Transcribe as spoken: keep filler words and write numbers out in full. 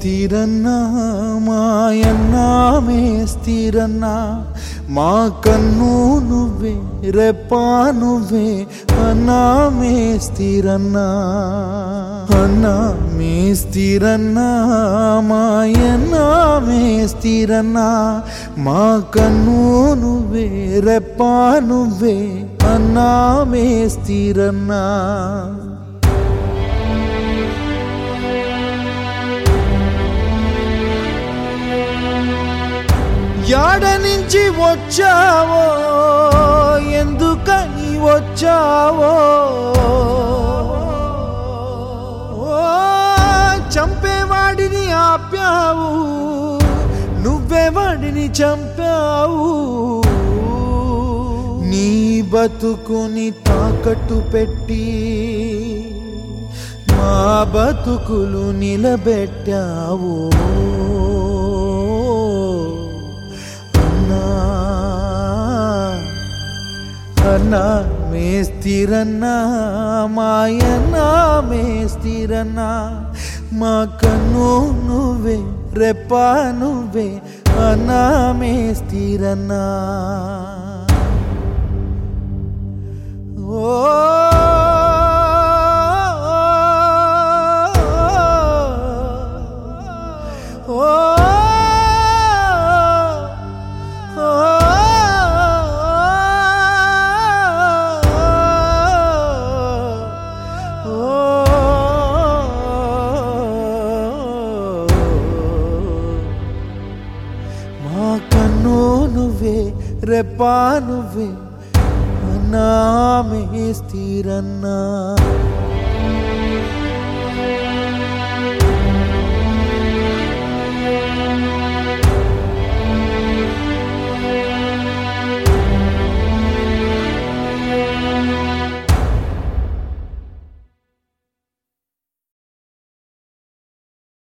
మేస్తిరన్నా మాయన్నా మేస్తిరన్నా మా కన్ను నువ్వే రెప్పా నువ్వే అన్నా మేస్తిరన్నా అన్నా మేస్తిరన్నా మాయన్నా మేస్తిరన్నా మా కన్ను నువ్వే రెప్పా నువ్వే అన్నా మేస్తిరన్నా యాడ నుంచి వచ్చావో ఎందుకని వచ్చావో చంపేవాడిని ఆప్యావు నువ్వే వాడిని చంపావు నీ బతుకుని తాకట్టు పెట్టి మా బతుకులు నిలబెట్టావు అన్నా మేస్తిరన్నా మాయన్నా మేస్తిరన్నా మా కన్ను నువ్వే రెప్పా నువ్వే అన్నా మేస్తిరన్నా ఓ మా కన్ను నువ్వే రెప్పా నువ్వే అన్నా మేస్తిరన్నా